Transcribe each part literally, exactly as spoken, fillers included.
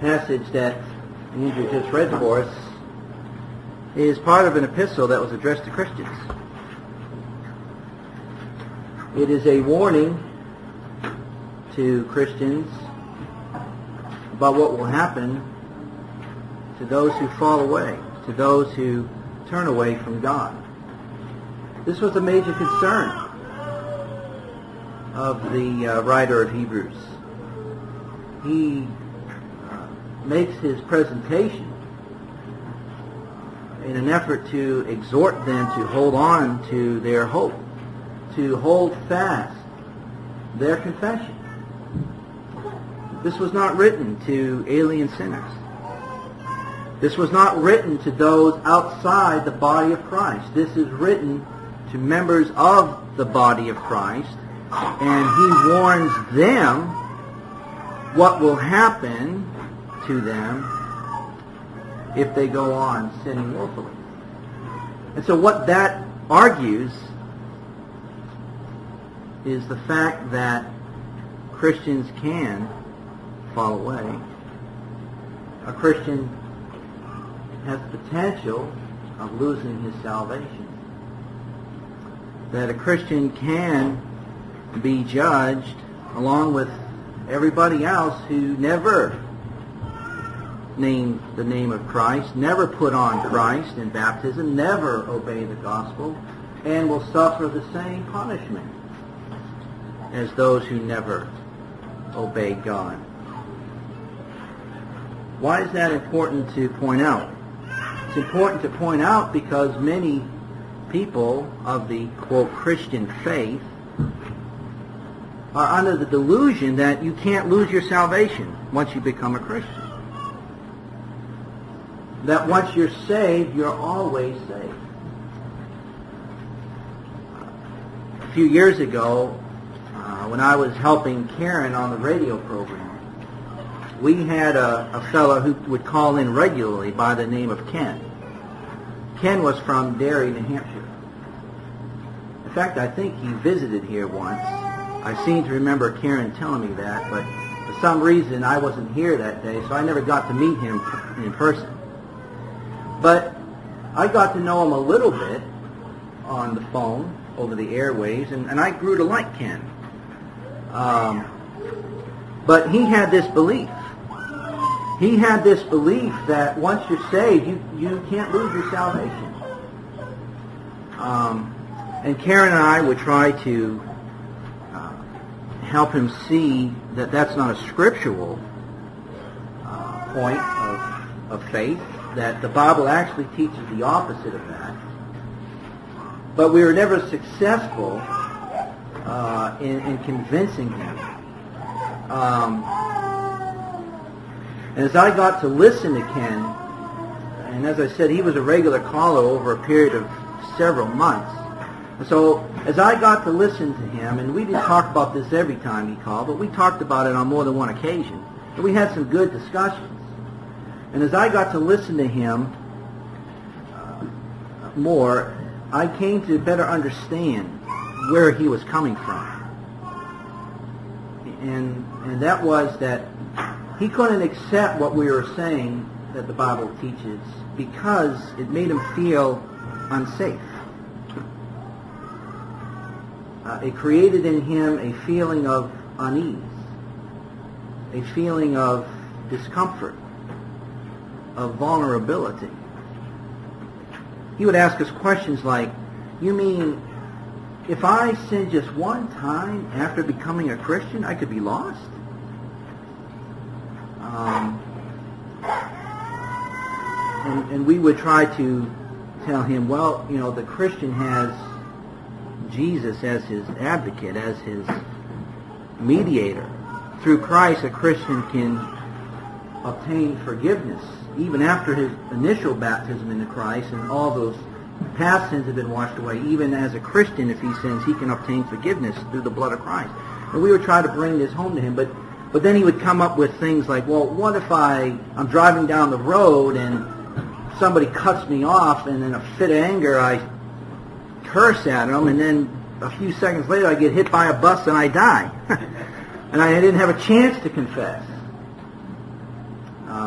passage that Andrew just read for us is part of an epistle that was addressed to Christians. It is a warning to Christians about what will happen to those who fall away, to those who turn away from God. This was a major concern of the uh, writer of Hebrews. He uh, makes his presentation in an effort to exhort them to hold on to their hope, to hold fast their confession. This was not written to alien sinners. This was not written to those outside the body of Christ. This is written to members of the body of Christ, and he warns them what will happen to them if they go on sinning willfully. And so what that argues is the fact that Christians can fall away. A Christian has the potential of losing his salvation. That a Christian can be judged along with everybody else who never named the name of Christ, never put on Christ in baptism, never obey the gospel, and will suffer the same punishment as those who never obey God. Why is that important to point out? It's important to point out because many people of the, quote, Christian faith are under the delusion that you can't lose your salvation once you become a Christian. That once you're saved, you're always saved. A few years ago, uh, when I was helping Karen on the radio program, we had a, a fellow who would call in regularly by the name of Ken. Ken was from Derry, New Hampshire. In fact, I think he visited here once. I seem to remember Karen telling me that, but for some reason I wasn't here that day, so I never got to meet him in person. But I got to know him a little bit on the phone, over the airwaves, and, and I grew to like Ken. Um, but he had this belief. He had this belief that once you're saved, you, you can't lose your salvation. Um, and Karen and I would try to uh, help him see that that's not a scriptural uh, point of, of faith, that the Bible actually teaches the opposite of that. But we were never successful uh, in, in convincing him. Um, and as I got to listen to Ken, and as I said, he was a regular caller over a period of several months. And so as I got to listen to him, and we didn't talk about this every time he called, but we talked about it on more than one occasion. And we had some good discussions. And as I got to listen to him uh, more, I came to better understand where he was coming from. And, and that was that he couldn't accept what we were saying that the Bible teaches because it made him feel unsafe. Uh, it created in him a feeling of unease, a feeling of discomfort, of vulnerability. He would ask us questions like, you mean if I sin just one time after becoming a Christian, I could be lost? Um, and, and we would try to tell him, well, you know, the Christian has Jesus as his advocate, as his mediator. Through Christ, a Christian can obtain forgiveness even after his initial baptism into Christ, and all those past sins have been washed away. Even as a Christian, if he sins, he can obtain forgiveness through the blood of Christ. And we would try to bring this home to him, but but then he would come up with things like, well, what if I, I'm driving down the road and somebody cuts me off, and in a fit of anger I curse at him, and then a few seconds later I get hit by a bus and I die. And I didn't have a chance to confess.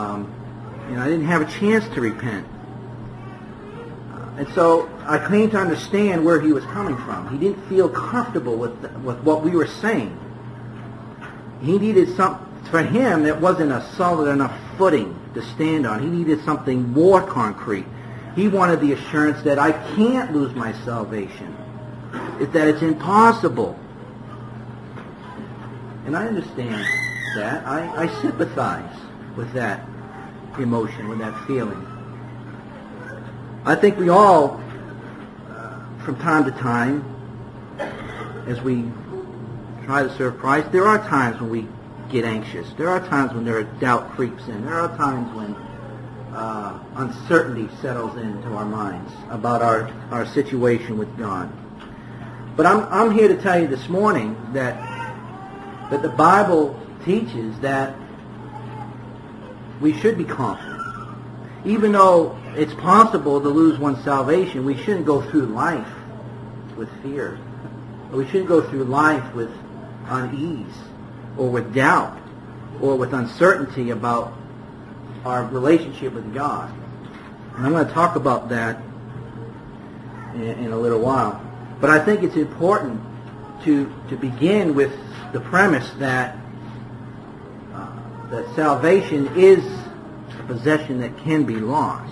and I didn't have a chance to repent. And so I came to understand where he was coming from. He didn't feel comfortable with with what we were saying. He needed some, for him, it wasn't a solid enough footing to stand on. He needed something more concrete. He wanted the assurance that I can't lose my salvation, that it's impossible. And I understand that. I, I sympathize with that emotion, with that feeling. I think we all, uh, from time to time, as we try to serve Christ, there are times when we get anxious. There are times when there are doubt creeps in. There are times when uh, uncertainty settles into our minds about our, our situation with God. But I'm, I'm here to tell you this morning that, that the Bible teaches that we should be confident. Even though it's possible to lose one's salvation, we shouldn't go through life with fear. We shouldn't go through life with unease or with doubt or with uncertainty about our relationship with God. And I'm going to talk about that in, in a little while. But I think it's important to, to begin with the premise that, uh, that salvation is a possession that can be lost.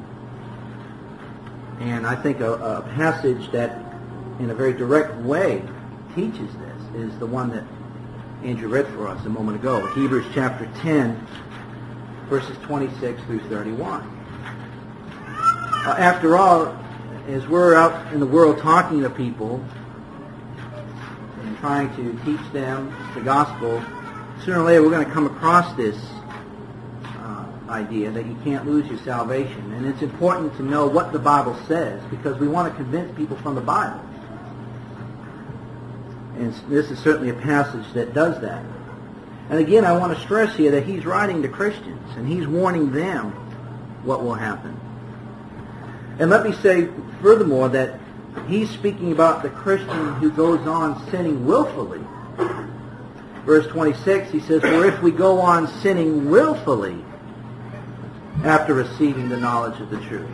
And I think a, a passage that, in a very direct way, teaches this is the one that Andrew read for us a moment ago, Hebrews chapter ten, verses twenty-six through thirty-one. Uh, after all, as we're out in the world talking to people and trying to teach them the gospel, sooner or later we're going to come across this idea that you can't lose your salvation. And it's important to know what the Bible says because we want to convince people from the Bible. And this is certainly a passage that does that. And again, I want to stress here that he's writing to Christians and he's warning them what will happen. And let me say furthermore that he's speaking about the Christian who goes on sinning willfully. Verse twenty-six, he says, "For if we go on sinning willfully after receiving the knowledge of the truth."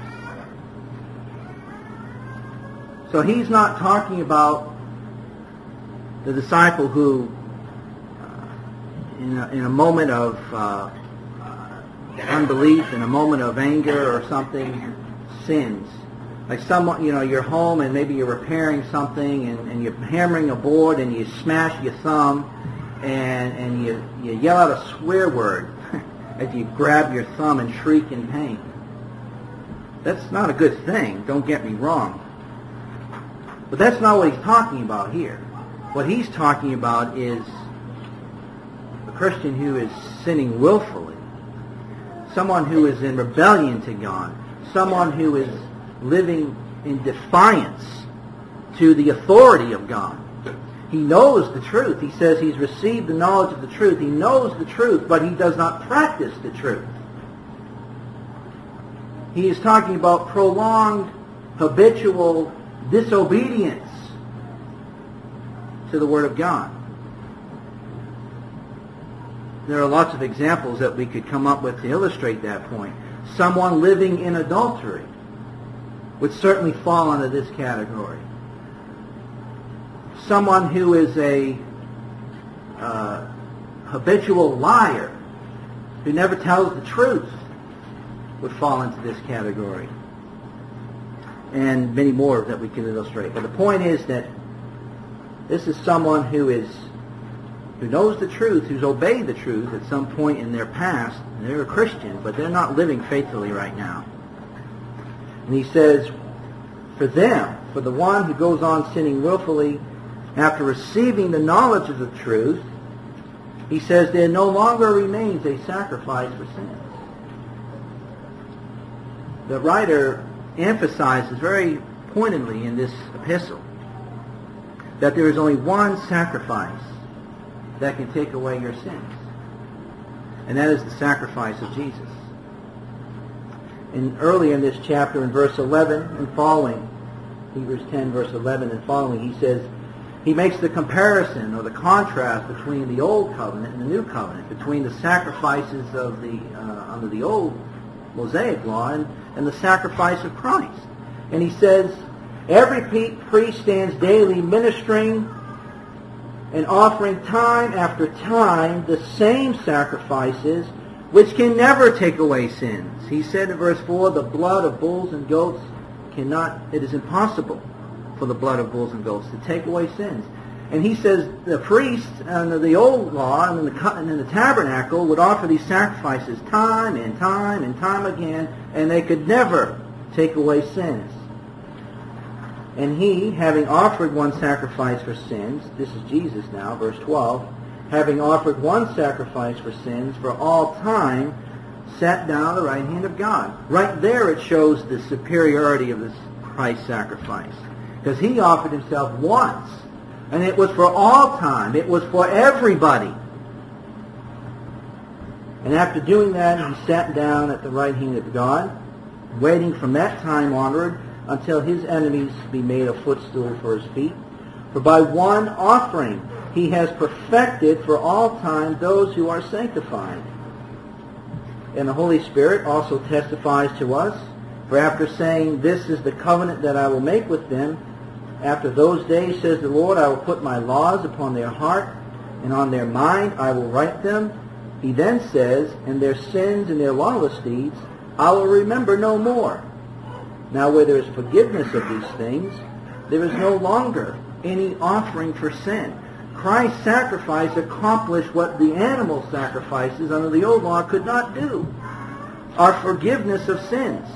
So he's not talking about the disciple who, uh, in, a, in a moment of uh, unbelief, in a moment of anger or something, sins. Like someone, you know, you're home and maybe you're repairing something and, and you're hammering a board and you smash your thumb and, and you, you yell out a swear word as you grab your thumb and shriek in pain. That's not a good thing, don't get me wrong. But that's not what he's talking about here. What he's talking about is a Christian who is sinning willfully, someone who is in rebellion to God, someone who is living in defiance to the authority of God. He knows the truth. He says he's received the knowledge of the truth. He knows the truth, but he does not practice the truth. He is talking about prolonged, habitual disobedience to the Word of God. There are lots of examples that we could come up with to illustrate that point. Someone living in adultery would certainly fall under this category. Someone who is a uh, habitual liar, who never tells the truth, would fall into this category. And many more that we can illustrate. But the point is that this is someone who is who knows the truth, who's obeyed the truth at some point in their past. They're a Christian, but they're not living faithfully right now. And he says, for them, for the one who goes on sinning willfully, after receiving the knowledge of the truth, he says there no longer remains a sacrifice for sins. The writer emphasizes very pointedly in this epistle that there is only one sacrifice that can take away your sins, and that is the sacrifice of Jesus. And earlier in this chapter, in verse eleven and following, Hebrews ten, verse eleven and following, he says, he makes the comparison or the contrast between the old covenant and the new covenant, between the sacrifices of the uh, under the old Mosaic law and, and the sacrifice of Christ. And he says, every priest stands daily ministering and offering time after time the same sacrifices which can never take away sins. He said in verse four, the blood of bulls and goats cannot, it is impossible for the blood of bulls and goats to take away sins. And he says the priests under the old law and in the, and in the tabernacle would offer these sacrifices time and time and time again, and they could never take away sins. And he, having offered one sacrifice for sins, this is Jesus now, verse twelve, having offered one sacrifice for sins for all time, sat down at the right hand of God. Right there it shows the superiority of this Christ sacrifice. Because he offered himself once, and it was for all time. It was for everybody. And after doing that, he sat down at the right hand of God, waiting from that time onward until his enemies be made a footstool for his feet. For by one offering he has perfected for all time those who are sanctified. And the Holy Spirit also testifies to us, for after saying, this is the covenant that I will make with them, after those days, says the Lord, I will put my laws upon their heart, and on their mind I will write them. He then says, and their sins and their lawless deeds I will remember no more. Now where there is forgiveness of these things, there is no longer any offering for sin. Christ's sacrifice accomplished what the animal sacrifices under the old law could not do. Our forgiveness of sins.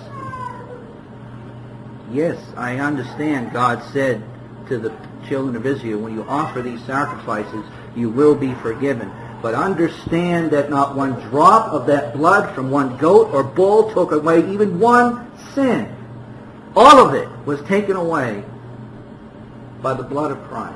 Yes, I understand God said to the children of Israel, when you offer these sacrifices, you will be forgiven. But understand that not one drop of that blood from one goat or bull took away even one sin. All of it was taken away by the blood of Christ.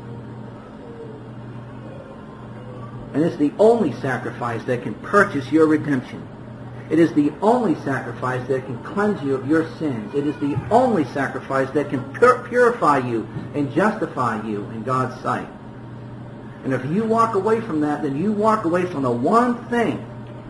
And it's the only sacrifice that can purchase your redemption. It is the only sacrifice that can cleanse you of your sins. It is the only sacrifice that can pur- purify you and justify you in God's sight. And if you walk away from that, then you walk away from the one thing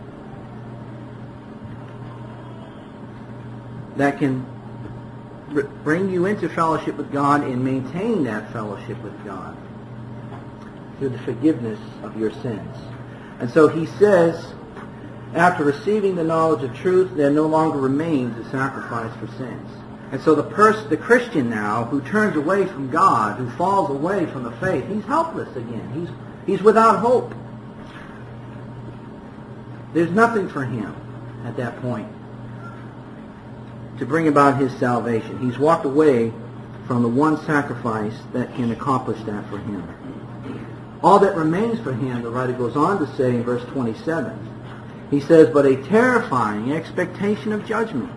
that can r- bring you into fellowship with God and maintain that fellowship with God through the forgiveness of your sins. And so he says, after receiving the knowledge of truth, there no longer remains a sacrifice for sins. And so the person, the Christian now, who turns away from God, who falls away from the faith, he's helpless again. He's, he's without hope. There's nothing for him at that point to bring about his salvation. He's walked away from the one sacrifice that can accomplish that for him. All that remains for him, the writer goes on to say in verse twenty-seven, he says, but a terrifying expectation of judgment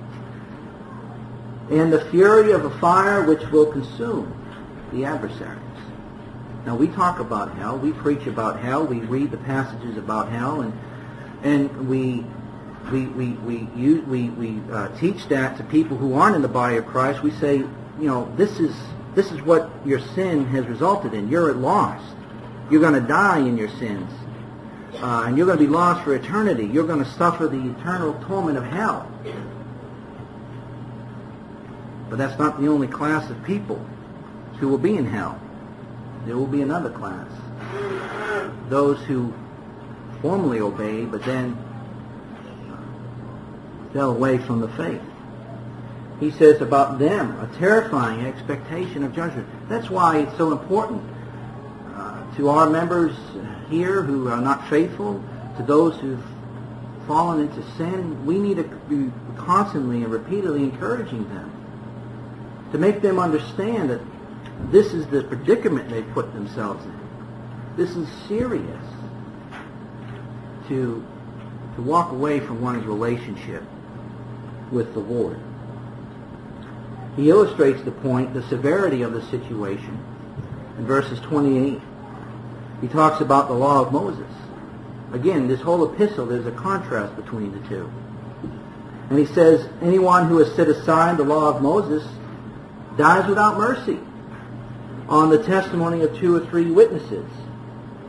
and the fury of a fire which will consume the adversaries. Now we talk about hell, we preach about hell, we read the passages about hell, and and we we we we use, we, we uh, teach that to people who aren't in the body of Christ. We say, you know, this is this is what your sin has resulted in. You're lost. You're going to die in your sins. Uh, and you're going to be lost for eternity. You're going to suffer the eternal torment of hell. But that's not the only class of people who will be in hell. There will be another class. Those who formerly obeyed, but then fell away from the faith. He says about them, a terrifying expectation of judgment. That's why it's so important uh, to our members here who are not faithful, to those who've fallen into sin. We need to be constantly and repeatedly encouraging them to make them understand that this is the predicament they put themselves in. This is serious to, to walk away from one's relationship with the Lord. He illustrates the point, the severity of the situation in verses twenty-eight. He talks about the law of Moses. Again, this whole epistle, there's a contrast between the two. And he says, anyone who has set aside the law of Moses dies without mercy on the testimony of two or three witnesses.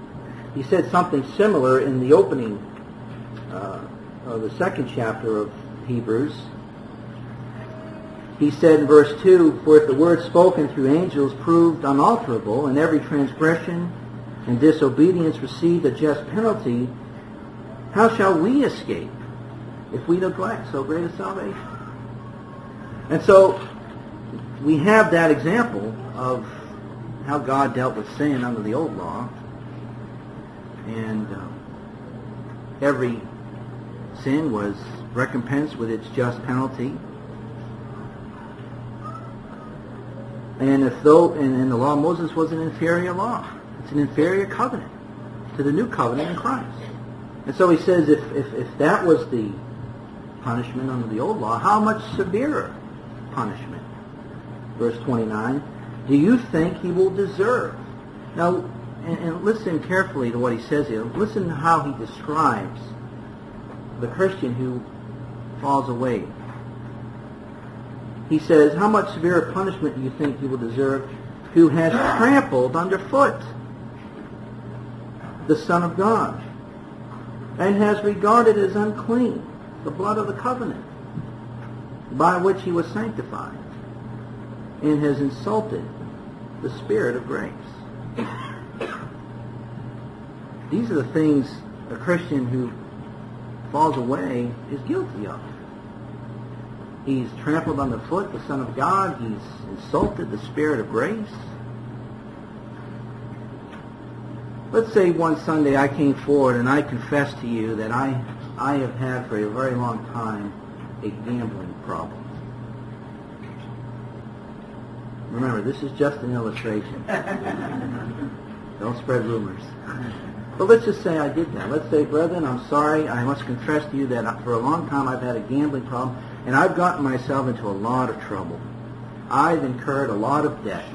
He said something similar in the opening uh, of the second chapter of Hebrews. He said in verse two, "For if the word spoken through angels proved unalterable, and every transgression and disobedience received a just penalty, how shall we escape if we neglect so great a salvation?" And so we have that example of how God dealt with sin under the old law. And uh, every sin was recompensed with its just penalty. And if though and, and the law of Moses was an inferior law, it's an inferior covenant to the new covenant in Christ. And so he says, if, if, if that was the punishment under the old law, how much severer punishment? Verse twenty-nine, do you think he will deserve? Now, and, and listen carefully to what he says here. Listen to how he describes the Christian who falls away. He says, how much severer punishment do you think he will deserve who has trampled underfoot the Son of God and has regarded as unclean the blood of the covenant by which he was sanctified, and has insulted the Spirit of grace? These are the things a Christian who falls away is guilty of. He's trampled underfoot the Son of God. He's insulted the Spirit of grace. Let's say one Sunday I came forward and I confessed to you that I, I have had for a very long time a gambling problem. Remember, this is just an illustration. Don't spread rumors. But let's just say I did that. Let's say, brethren, I'm sorry. I must confess to you that for a long time I've had a gambling problem, and I've gotten myself into a lot of trouble. I've incurred a lot of debt.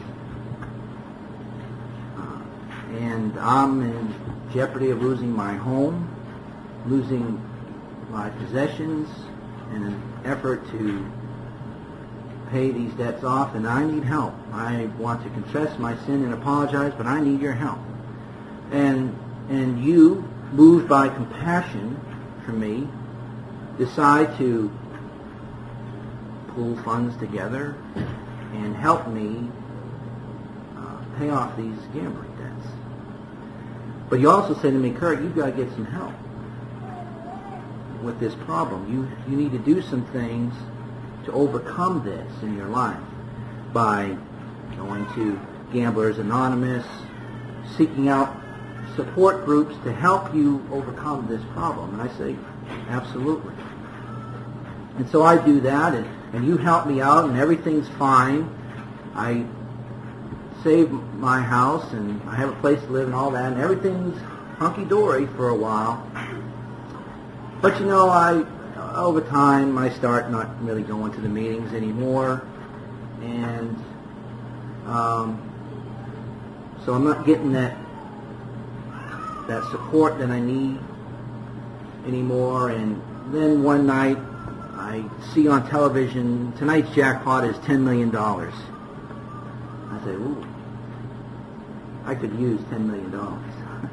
Uh, and I'm in jeopardy of losing my home, losing my possessions, in an effort to pay these debts off, and I need help. I want to confess my sin and apologize, but I need your help. And and you, moved by compassion for me, decide to pool funds together and help me uh, pay off these gambling debts. But you also say to me, Kurt, you've got to get some help with this problem. You, you need to do some things to overcome this in your life by going to Gamblers Anonymous, seeking out support groups to help you overcome this problem. And I say, absolutely. And so I do that, and, and you help me out, and everything's fine. I save my house, and I have a place to live and all that, and everything's hunky-dory for a while. But you know, I over time, I start not really going to the meetings anymore, and um, so I'm not getting that that support that I need anymore. And then one night, I see on television, tonight's jackpot is ten million dollars. I say, ooh, I could use ten million dollars.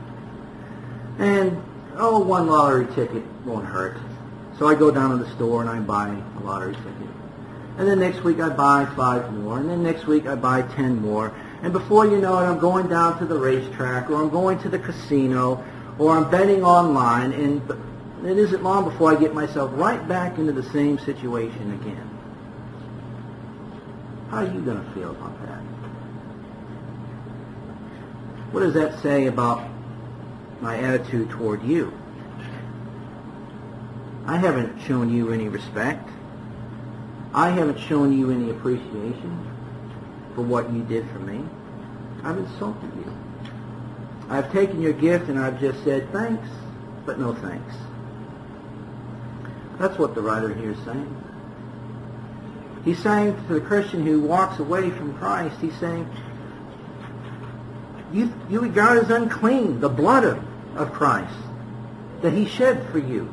And, oh, one lottery ticket won't hurt. So I go down to the store and I buy a lottery ticket. And then next week I buy five more. And then next week I buy ten more. And before you know it, I'm going down to the racetrack, or I'm going to the casino, or I'm betting online. And it isn't long before I get myself right back into the same situation again. How are you going to feel about that? What does that say about my attitude toward you? I haven't shown you any respect. I haven't shown you any appreciation for what you did for me. I've insulted you. I've taken your gift and I've just said thanks, but no thanks. That's what the writer here is saying. He's saying to the Christian who walks away from Christ, he's saying, you, you regard as unclean the blood of, of Christ that he shed for you.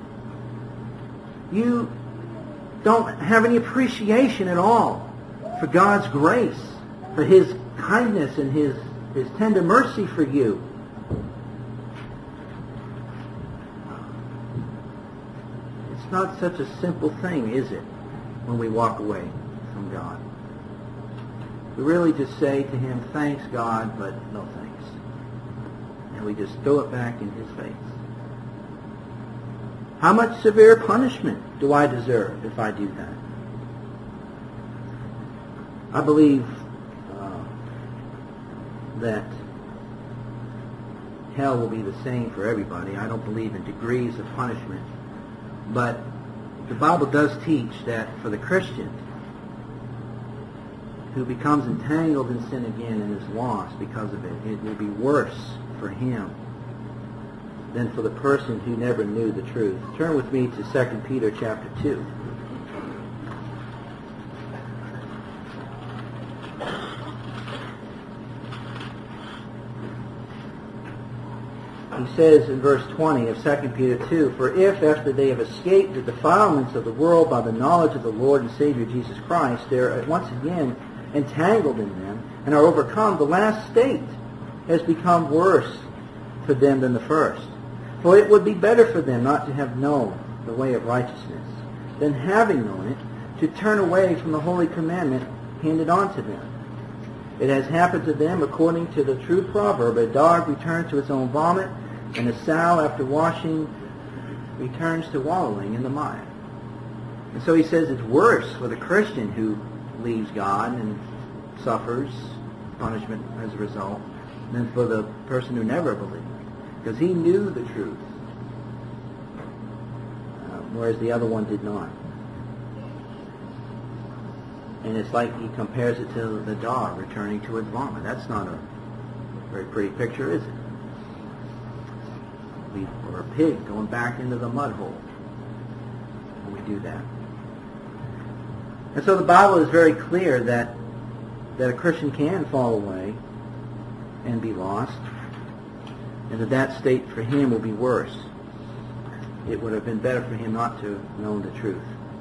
You don't have any appreciation at all for God's grace, for his kindness and his, his tender mercy for you. It's not such a simple thing, is it, when we walk away from God? We really just say to him, thanks, God, but no thanks. And we just throw it back in his face. How much severe punishment do I deserve if I do that? I believe uh, that hell will be the same for everybody. I don't believe in degrees of punishment. But the Bible does teach that for the Christian who becomes entangled in sin again and is lost because of it, it will be worse for him than for the person who never knew the truth. Turn with me to Second Peter chapter two. He says in verse twenty of Second Peter two, "For if, after they have escaped the defilements of the world by the knowledge of the Lord and Savior Jesus Christ, they are once again entangled in them and are overcome, the last state has become worse for them than the first. For it would be better for them not to have known the way of righteousness, than having known it, to turn away from the holy commandment handed on to them. It has happened to them according to the true proverb, a dog returns to its own vomit, and a sow after washing returns to wallowing in the mire." And so he says it's worse for the Christian who leaves God and suffers punishment as a result than for the person who never believed, because he knew the truth, uh, whereas the other one did not. And it's like he compares it to the dog returning to its vomit. That's not a very pretty picture, is it? We, or a pig going back into the mud hole when we do that. And so the Bible is very clear that that a Christian can fall away and be lost, and that that state for him will be worse. It would have been better for him not to have known the truth.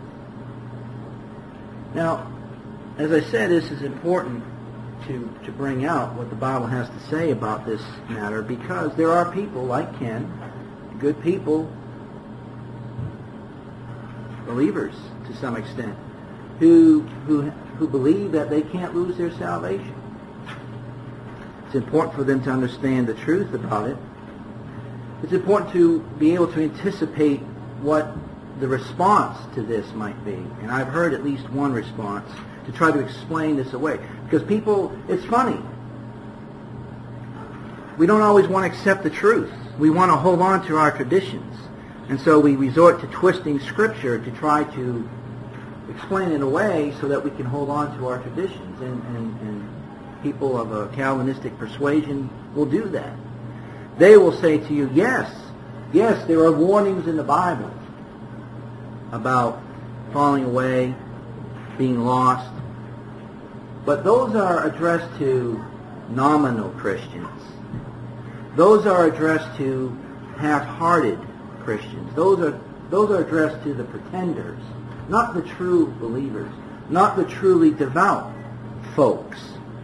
Now, as I said, this is important to, to bring out what the Bible has to say about this matter, because there are people like Ken, good people, believers to some extent, who, who, who believe that they can't lose their salvation. It's important for them to understand the truth about it. It's important to be able to anticipate what the response to this might be. And I've heard at least one response to try to explain this away. Because people, it's funny. We don't always want to accept the truth. We want to hold on to our traditions. And so we resort to twisting Scripture to try to explain it away so that we can hold on to our traditions. And, and, and people of a Calvinistic persuasion will do that. They will say to you, yes, yes, there are warnings in the Bible about falling away, being lost. But those are addressed to nominal Christians. Those are addressed to half-hearted Christians. Those are, those are addressed to the pretenders, not the true believers, not the truly devout folks.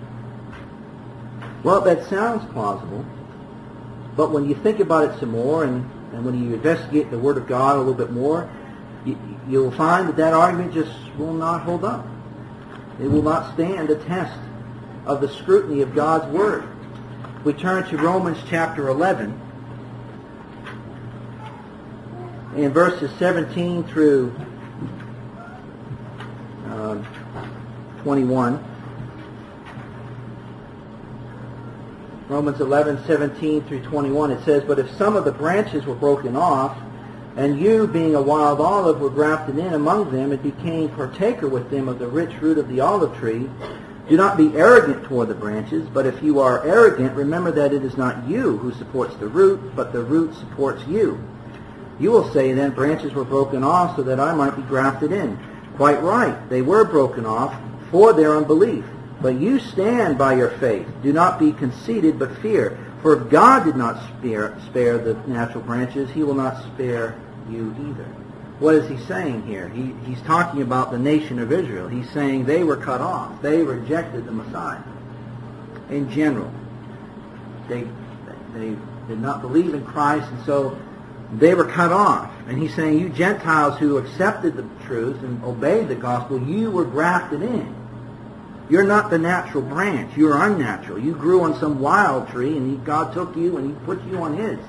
Well, that sounds plausible, but when you think about it some more, and, and when you investigate the Word of God a little bit more, you, you'll find that that argument just will not hold up. It will not stand the test of the scrutiny of God's Word. We turn to Romans chapter eleven, in verses seventeen through uh, twenty-one. Romans eleven, seventeen through twenty-one, it says, "But if some of the branches were broken off, and you, being a wild olive, were grafted in among them, and became partaker with them of the rich root of the olive tree, do not be arrogant toward the branches, but if you are arrogant, remember that it is not you who supports the root, but the root supports you. You will say then, branches were broken off so that I might be grafted in. Quite right, they were broken off for their unbelief. But you stand by your faith. Do not be conceited, but fear. For if God did not spare, spare the natural branches, he will not spare you either." What is he saying here? He, he's talking about the nation of Israel. He's saying they were cut off. They rejected the Messiah. In general, they, they did not believe in Christ, and so they were cut off. And he's saying, you Gentiles who accepted the truth and obeyed the gospel, you were grafted in. You're not the natural branch. You're unnatural. You grew on some wild tree, and he, God took you and he put you on his.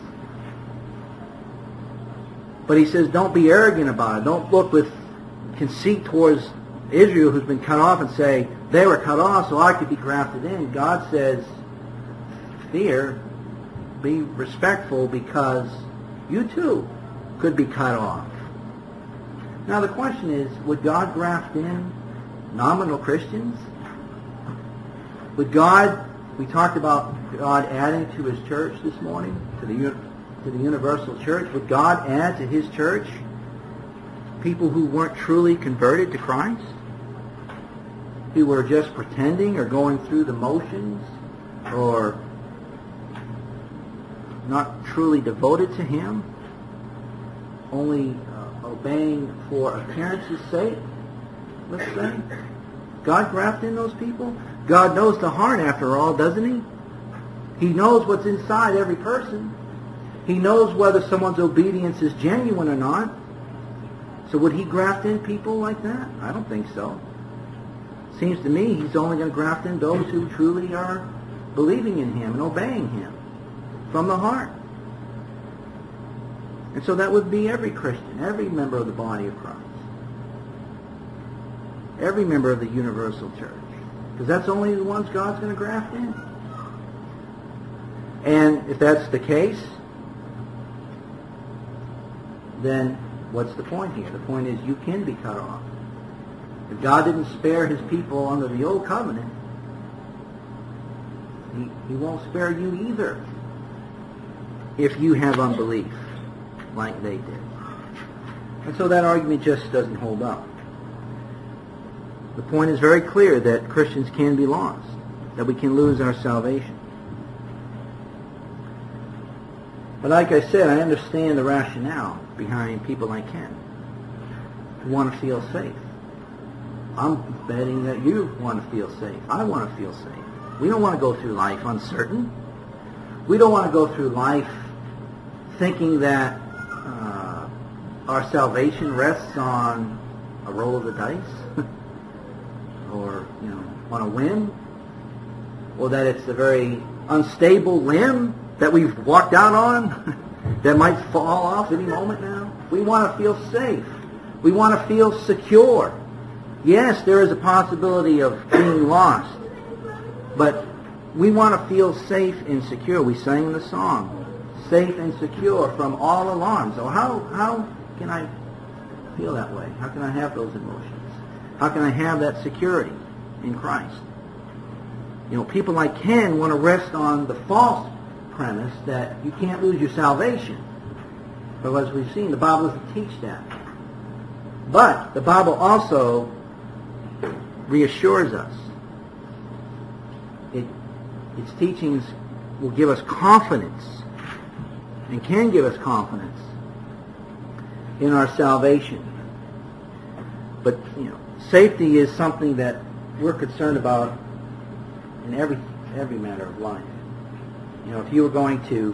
But he says, don't be arrogant about it. Don't look with conceit towards Israel who's been cut off and say, they were cut off so I could be grafted in. God says, fear, be respectful, because you too could be cut off. Now the question is, would God graft in nominal Christians? Would God, we talked about God adding to his church this morning, to the, to the universal church. Would God add to his church people who weren't truly converted to Christ? Who were just pretending or going through the motions, or not truly devoted to him, only uh, obeying for appearance's sake, let's say? God grafted in those people? God knows the heart, after all, doesn't he? He knows what's inside every person. He knows whether someone's obedience is genuine or not. So would he graft in people like that? I don't think so. Seems to me he's only going to graft in those who truly are believing in him and obeying him from the heart. And so that would be every Christian, every member of the body of Christ, every member of the universal church, because that's only the ones God's going to graft in. And if that's the case, then what's the point here? The point is you can be cut off. If God didn't spare his people under the old covenant, he, he won't spare you either if you have unbelief like they did. And so that argument just doesn't hold up. The point is very clear that Christians can be lost, that we can lose our salvation. But like I said, I understand the rationale behind people like Ken who want to feel safe. I'm betting that you want to feel safe. I want to feel safe. We don't want to go through life uncertain. We don't want to go through life thinking that uh, our salvation rests on a roll of the dice or, you know, on a whim, or that it's a very unstable limb that we've walked out on that might fall off any moment now. We want to feel safe. We want to feel secure. Yes, there is a possibility of being lost, but we want to feel safe and secure. We sang the song, safe and secure from all alarms. So how, how can I feel that way? How can I have those emotions? How can I have that security in Christ? You know, people like Ken want to rest on the false premise that you can't lose your salvation. But as we've seen, the Bible doesn't teach that. But the Bible also reassures us. It, its teachings will give us confidence and can give us confidence in our salvation. But, you know, safety is something that we're concerned about in every every matter of life. You know, if you were going to,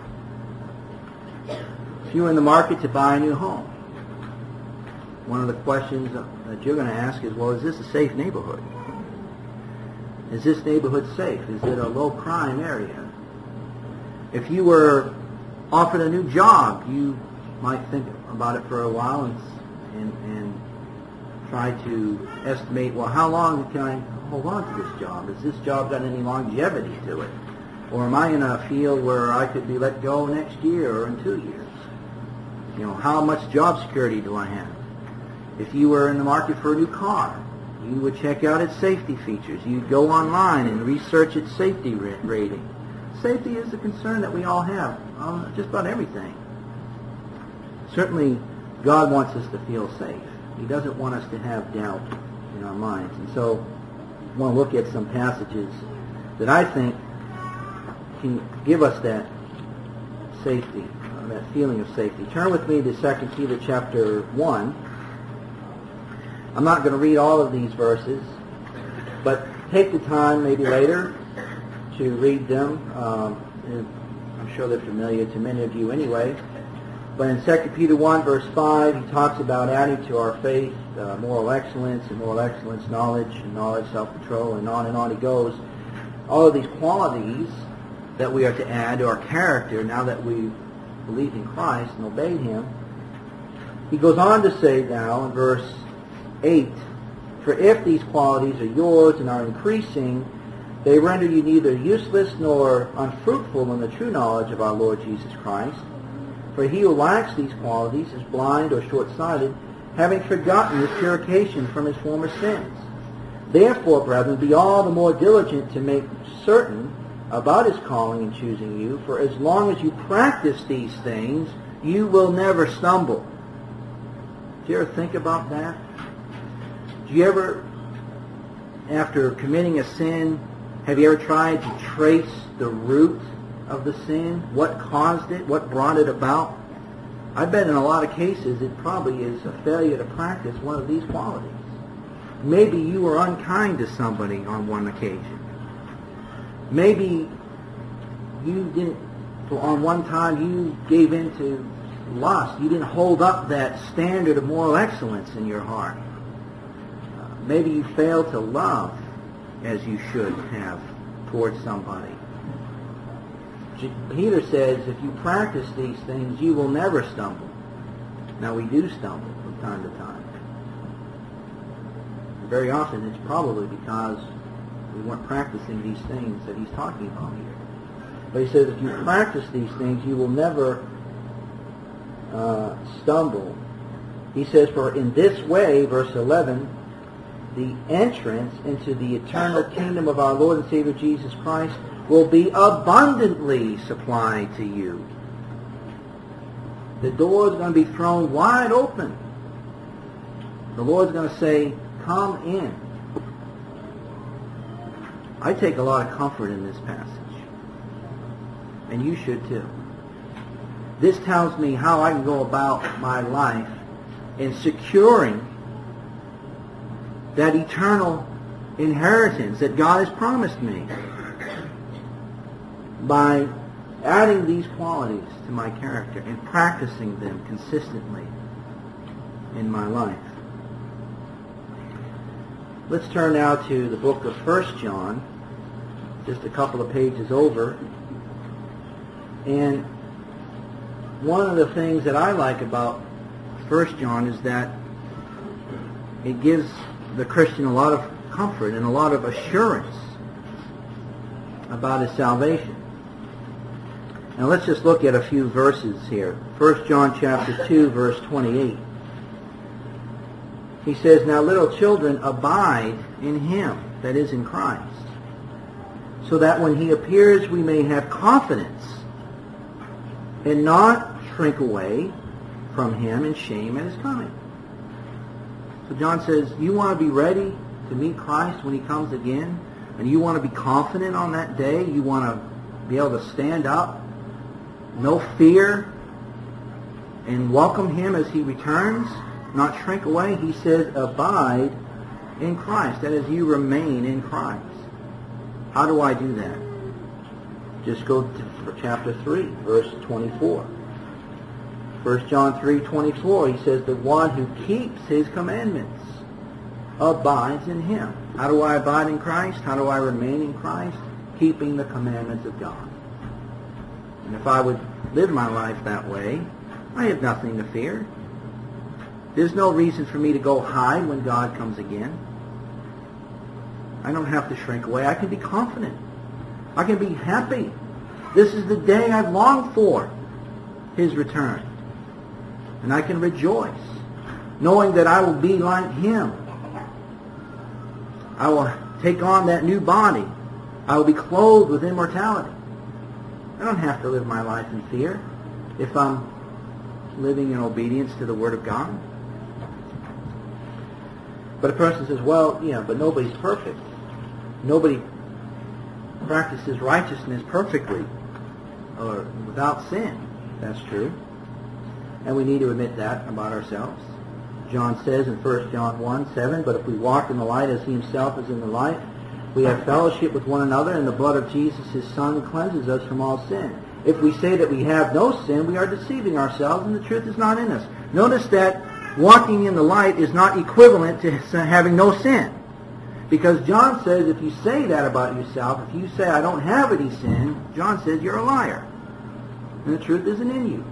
if you were in the market to buy a new home, one of the questions that you're going to ask is, well, is this a safe neighborhood? Is this neighborhood safe? Is it a low crime area? If you were offered a new job, you might think about it for a while and and, and try to estimate, well, how long can I hold on to this job? Has this job got any longevity to it? Or am I in a field where I could be let go next year or in two years? You know, how much job security do I have? If you were in the market for a new car, you would check out its safety features. You'd go online and research its safety rating. Safety is a concern that we all have on just about everything. Certainly, God wants us to feel safe. He doesn't want us to have doubt in our minds. And so, I want to look at some passages that I think can give us that safety, uh, that feeling of safety. Turn with me to Second Peter chapter one. I'm not going to read all of these verses, but take the time maybe later to read them. Um, I'm sure they're familiar to many of you anyway. But in Second Peter one, verse five, he talks about adding to our faith uh, moral excellence, and moral excellence, knowledge, and knowledge, self-control, and on and on he goes. All of these qualities that we are to add to our character now that we believed in Christ and obeyed him. He goes on to say now in verse eight, for if these qualities are yours and are increasing, they render you neither useless nor unfruitful in the true knowledge of our Lord Jesus Christ. For he who lacks these qualities is blind or short-sighted, having forgotten his purification from his former sins. Therefore, brethren, be all the more diligent to make certain about his calling and choosing you, for as long as you practice these things, you will never stumble. Do you ever think about that? Do you ever, after committing a sin, have you ever tried to trace the root of the sin? What caused it? What brought it about? I bet in a lot of cases it probably is a failure to practice one of these qualities. Maybe you were unkind to somebody on one occasion. Maybe you didn't, on one time you gave in to lust. You didn't hold up that standard of moral excellence in your heart. Uh, maybe you failed to love as you should have towards somebody. Peter says, if you practice these things, you will never stumble. Now, we do stumble from time to time. Very often, it's probably because we weren't practicing these things that he's talking about here. But he says, if you practice these things, you will never uh, stumble. He says, for in this way, verse eleven, the entrance into the eternal kingdom of our Lord and Savior Jesus Christ will be abundantly supplied to you. The door is going to be thrown wide open. The Lord's going to say, come in. I take a lot of comfort in this passage. And you should too. This tells me how I can go about my life in securing that eternal inheritance that God has promised me by adding these qualities to my character and practicing them consistently in my life. Let's turn now to the book of First John, just a couple of pages over. And one of the things that I like about First John is that it gives the Christian a lot of comfort and a lot of assurance about his salvation. Now let's just look at a few verses here. First John chapter two, verse twenty-eight. He says, now little children, abide in him, that is in Christ, so that when he appears we may have confidence and not shrink away from him in shame at his coming. So John says, you want to be ready to meet Christ when he comes again, and you want to be confident on that day, you want to be able to stand up, no fear, and welcome him as he returns, not shrink away. He says, abide in Christ. That is, you remain in Christ. How do I do that? Just go to chapter three, verse twenty-four. First John three, twenty-four, he says, the one who keeps his commandments abides in him. How do I abide in Christ? How do I remain in Christ? Keeping the commandments of God. And if I would live my life that way, I have nothing to fear. There's no reason for me to go hide when God comes again. I don't have to shrink away. I can be confident. I can be happy. This is the day I've longed for, his return. And I can rejoice, knowing that I will be like him. I will take on that new body. I will be clothed with immortality. I don't have to live my life in fear if I'm living in obedience to the Word of God. But a person says, well, yeah, but nobody's perfect. Nobody practices righteousness perfectly or without sin. That's true. And we need to admit that about ourselves. John says in First John one, seven, but if we walk in the light as he himself is in the light, we have fellowship with one another, and the blood of Jesus, his Son, cleanses us from all sin. If we say that we have no sin, we are deceiving ourselves and the truth is not in us. Notice that walking in the light is not equivalent to having no sin. Because John says if you say that about yourself, if you say, I don't have any sin, John says you're a liar. And the truth isn't in you.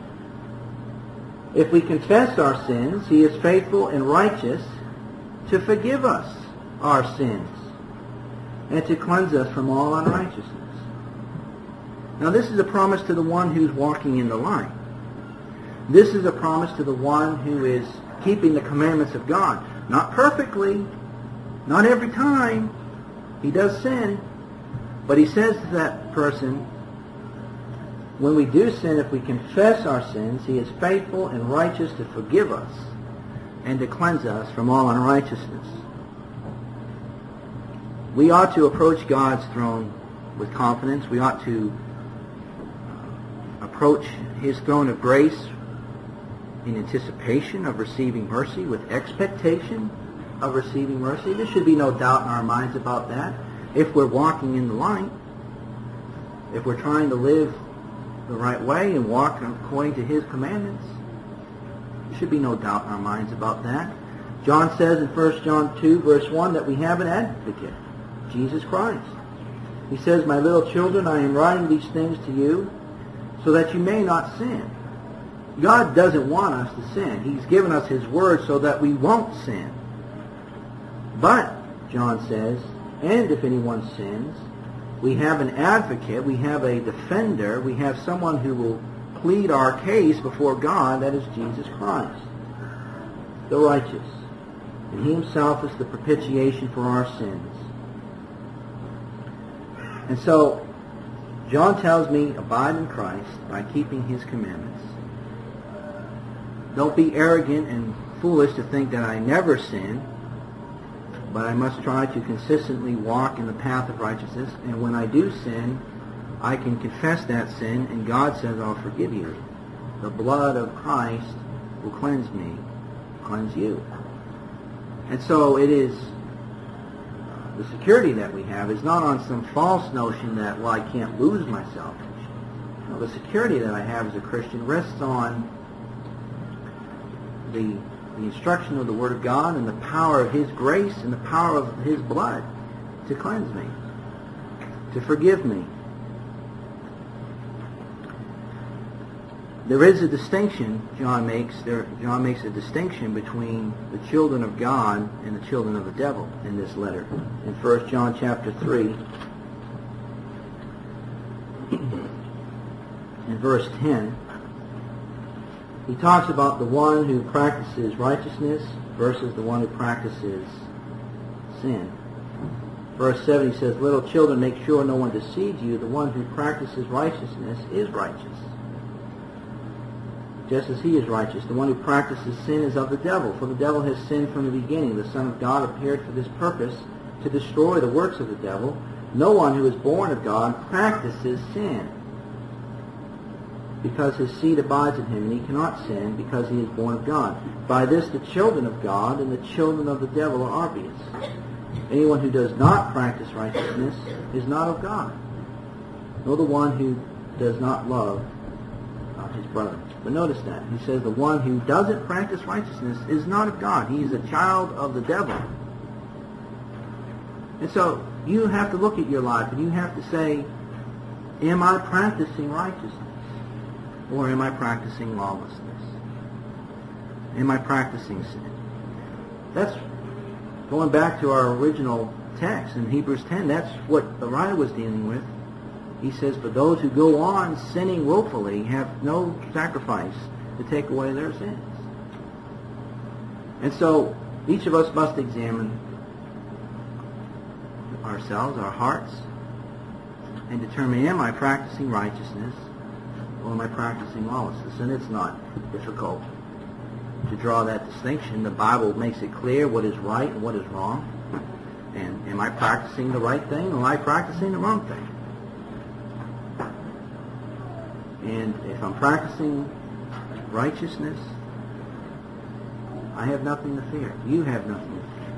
If we confess our sins, he is faithful and righteous to forgive us our sins and to cleanse us from all unrighteousness. Now this is a promise to the one who's walking in the light. This is a promise to the one who is keeping the commandments of God. Not perfectly, not every time. He does sin. But he says to that person, when we do sin, if we confess our sins, he is faithful and righteous to forgive us and to cleanse us from all unrighteousness. We ought to approach God's throne with confidence. We ought to approach his throne of grace in anticipation of receiving mercy, with expectation of receiving mercy. There should be no doubt in our minds about that. If we're walking in the light, if we're trying to live the right way and walk according to his commandments, there should be no doubt in our minds about that. John says in First John two, verse one, that we have an advocate, Jesus Christ. He says, my little children, I am writing these things to you so that you may not sin. God doesn't want us to sin. He's given us his word so that we won't sin. But, John says, and if anyone sins, we have an advocate, we have a defender, we have someone who will plead our case before God, that is Jesus Christ, the righteous. And he himself is the propitiation for our sins. And so, John tells me, abide in Christ by keeping his commandments. Don't be arrogant and foolish to think that I never sin, but I must try to consistently walk in the path of righteousness. And when I do sin, I can confess that sin, and God says, I'll forgive you. The blood of Christ will cleanse me, cleanse you. And so it is, the security that we have is not on some false notion that, well, I can't lose my salvation. No, the security that I have as a Christian rests on the, the instruction of the Word of God and the power of his grace and the power of his blood to cleanse me, to forgive me. There is a distinction, John makes, there, John makes a distinction between the children of God and the children of the devil in this letter. In First John chapter three, in verse ten, he talks about the one who practices righteousness versus the one who practices sin. Verse seven, he says, little children, make sure no one deceives you. The one who practices righteousness is righteous, just as he is righteous. The one who practices sin is of the devil, for the devil has sinned from the beginning. The Son of God appeared for this purpose, to destroy the works of the devil. No one who is born of God practices sin, because his seed abides in him, and he cannot sin because he is born of God. By this the children of God and the children of the devil are obvious. Anyone who does not practice righteousness is not of God, nor the one who does not love uh, his brother. But notice that. He says the one who doesn't practice righteousness is not of God. He is a child of the devil. And so you have to look at your life and you have to say, am I practicing righteousness? Or am I practicing lawlessness? Am I practicing sin? That's going back to our original text in Hebrews ten. That's what the writer was dealing with. He says, for those who go on sinning willfully have no sacrifice to take away their sins. And so each of us must examine ourselves, our hearts, and determine, am I practicing righteousness or am I practicing lawlessness? And it's not difficult to draw that distinction. The Bible makes it clear what is right and what is wrong. And am I practicing the right thing or am I practicing the wrong thing? And if I'm practicing righteousness, I have nothing to fear. You have nothing to fear.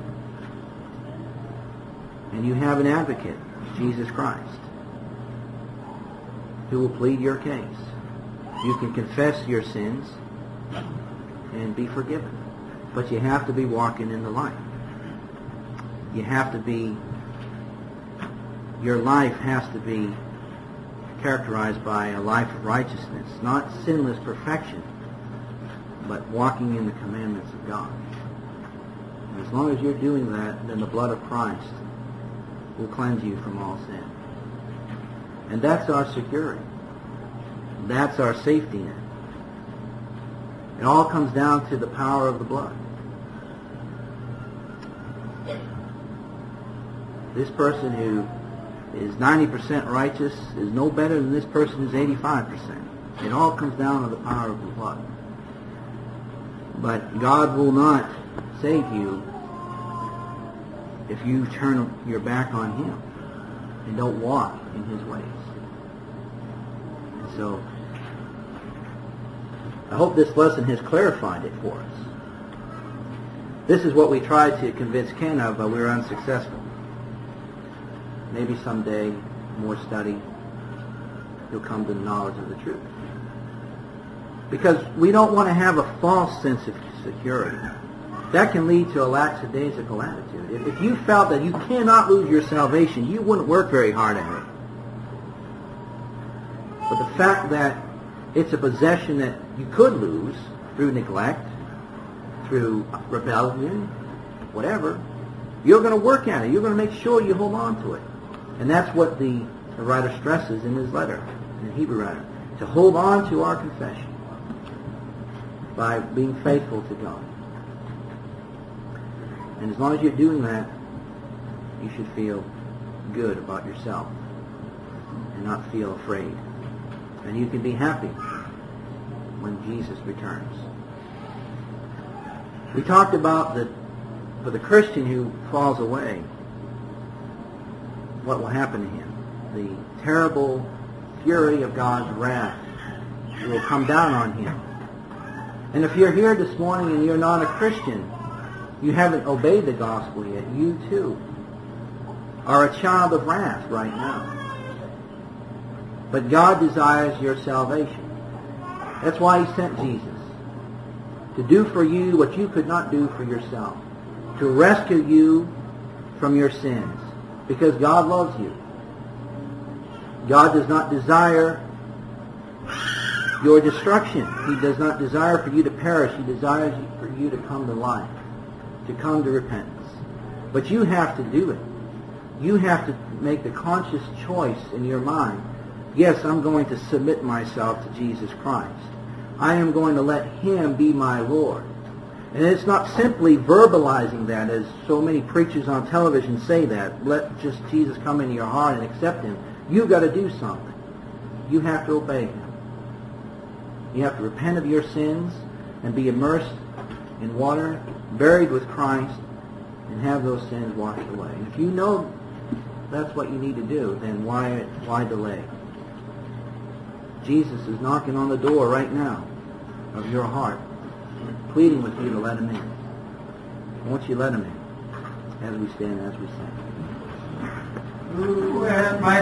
And you have an advocate, Jesus Christ. who will plead your case. You can confess your sins and be forgiven. But you have to be walking in the light. You have to be, your life has to be characterized by a life of righteousness, not sinless perfection, but walking in the commandments of God. And as long as you're doing that, then the blood of Christ will cleanse you from all sin. And that's our security. That's our safety net. It all comes down to the power of the blood. This person who is ninety percent righteous is no better than this person who's eighty-five percent. It all comes down to the power of the blood. But God will not save you if you turn your back on Him and don't walk in His ways. And so, I hope this lesson has clarified it for us. This is what we tried to convince Ken of, but we were unsuccessful. Maybe someday, more study, he'll come to the knowledge of the truth. Because we don't want to have a false sense of security. That can lead to a lackadaisical attitude. If, if you felt that you cannot lose your salvation, you wouldn't work very hard at it. But the fact that it's a possession that you could lose through neglect, through rebellion, whatever, you're going to work at it. You're going to make sure you hold on to it. And that's what the, the writer stresses in his letter, in the Hebrew writer, to hold on to our confession by being faithful to God. And as long as you're doing that, you should feel good about yourself and not feel afraid. And you can be happy when Jesus returns. We talked about that for the Christian who falls away, what will happen to him. The terrible fury of God's wrath will come down on him. And if you're here this morning and you're not a Christian, you haven't obeyed the gospel yet, you too are a child of wrath right now. But God desires your salvation. That's why He sent Jesus. To do for you what you could not do for yourself. To rescue you from your sins. Because God loves you. God does not desire your destruction. He does not desire for you to perish. He desires for you to come to life. To come to repentance. But you have to do it. You have to make the conscious choice in your mind. Yes, I'm going to submit myself to Jesus Christ. I am going to let Him be my Lord. And it's not simply verbalizing that, as so many preachers on television say that. Let just Jesus come into your heart and accept Him. You've got to do something. You have to obey Him. You have to repent of your sins and be immersed in water, buried with Christ, and have those sins washed away. And if you know that's what you need to do, then why, why delay? Jesus is knocking on the door right now of your heart, pleading with you to let Him in. Won't you let Him in as we stand, as we sing? Who has my